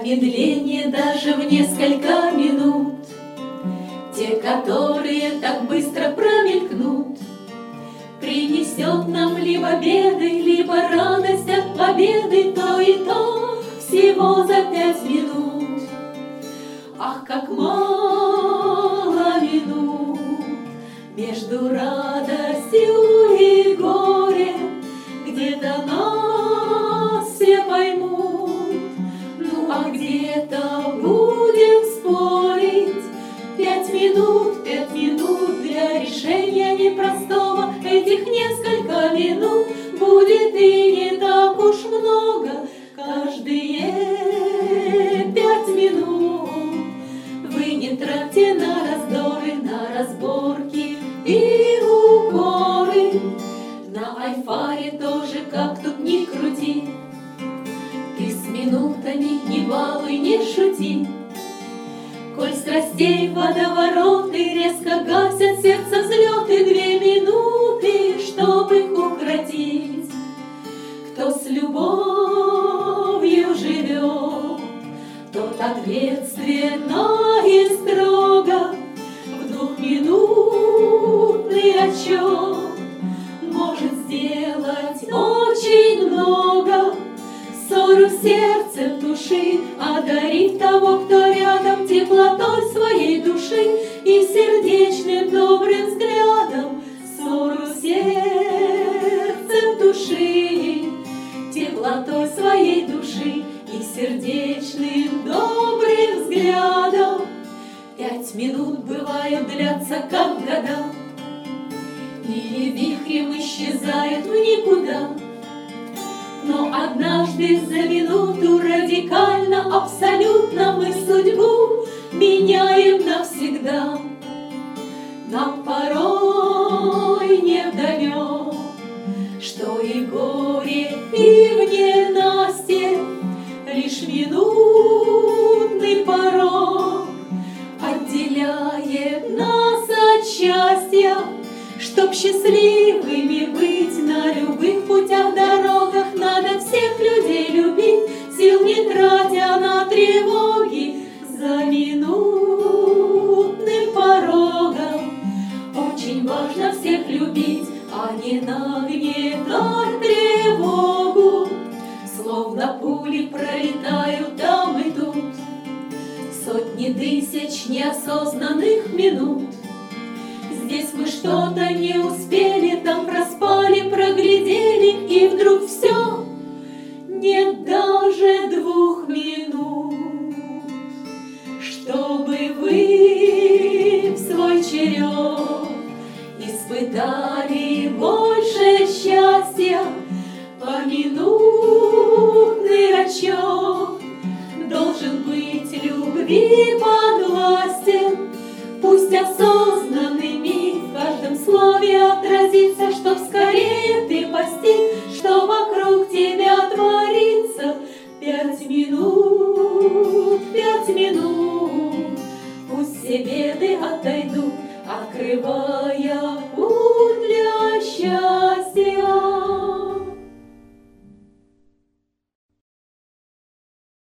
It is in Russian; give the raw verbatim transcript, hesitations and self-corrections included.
Промедление даже в несколько минут, те, которые так быстро промелькнут, принесет нам либо беды, либо радость от победы, то и то всего за пять минут. Ах, как мало минут между радостью и горем, где-то нас все поймут, ну а где-то будем спорить. Пять минут, пять минут для решения непростого, этих несколько минут будет и не так уж много. Каждые пять минут вы не тратьте на раздоры, на разборки и укоры. На айфаре тоже, как тут ни крути, ты с минутами не балуй, не шути. Коль страстей водовороты резко гасят сердце взлеты, две минуты, чтоб их укротить. Кто с любовью живет, тот ответственно и строго в двухминутный отчет может сделать очень много. Ссору сердцем души, одарив того, кто рядом, теплотой своей души и сердечным добрым взглядом. Ссору сердцем души, теплотой своей души и сердечным добрым взглядом. Пять минут бывают, длятся как года, или вихрем исчезают в никуда. Но однажды за минуту радикально, абсолютно мы судьбу меняем навсегда. Нам порой невдомек, что и горе, и в ненастье лишь минутный порог отделяет нас от счастья. Чтоб счастливыми быть на любых путях, дорогах, надо всех людей любить, сил не тратя на тревоги. За минутным порогом очень важно всех любить, а не нагнетать тревогу. Словно пули пролетают там и тут сотни тысяч неосознанных минут. Здесь мы что-то не успели, там проспали, проглядели, и вдруг все, нет даже двух минут, чтобы вы в свой черед испытали больше счастья. Поминутный отчет должен быть любви подвластен. Пусть осознанными в каждом слове отразится, чтоб скорее ты постиг, что вокруг тебя творится. Пять минут, пять минут, пусть все беды отойдут, открывая путь для счастья.